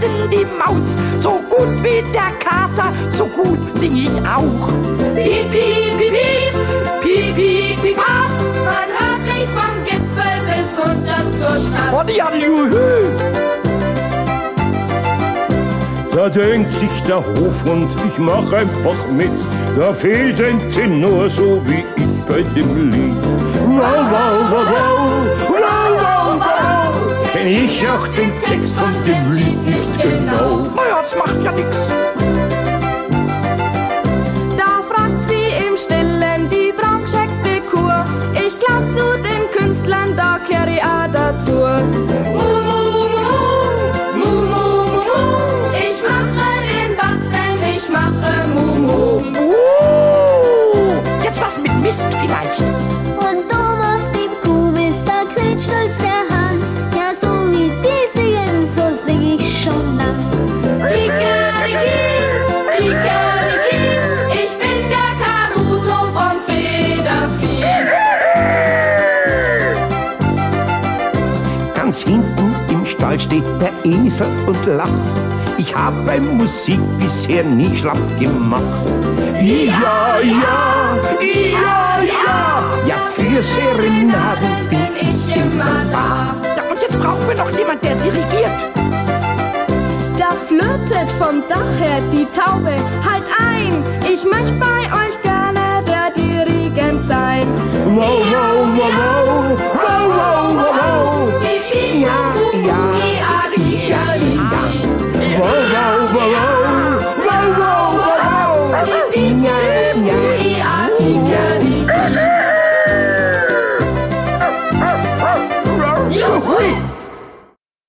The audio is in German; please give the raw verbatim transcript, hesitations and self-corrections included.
Fiedel die Maus. So gut wie der Kater, so gut sing ich auch. Piep, piep, piep, piep, piep, piep, piep, pap. Man hört mich vom Gipfel bis runter zur Stadt. Und ja, juhu. Da denkt sich der Hofhund, ich mach einfach mit. Da fehlt ein Tenor, so wie ich bei dem Lied. Wow, wow, wow, wow, wow, wow, wow. Kenn ich auch den Text von dem Lied nicht genau. Naja, das macht ja nix. Da fragt sie im Stillen die braungescheckte Kur. Ich glaub, zu den Künstlern, da gehör ich auch dazu. Mu, mu, mu, mu, mu, mu, mu. Ich mache den Bass, denn ich mache mu, mu. Oh, jetzt was mit Mist vielleicht. Und oben auf dem Kubis, da kräht stolz der Hahn. Ja, so wie die singen, so sing ich schon lang. Kikeriki, Kikeriki, ich bin der Caruso von Federvieh. Ganz hinten im Stall steht der Esel und lacht. Ich hab bei Musik bisher nie schlapp gemacht. Ja, ja, ja, ja, ja, für Serenaden bin ich immer da. Ja, und jetzt brauchen wir noch jemand, der dirigiert. Da flirtet vom Dach her die Taube. Halt ein, ich möcht bei euch gerne der Dirigent sein. Wow, wow,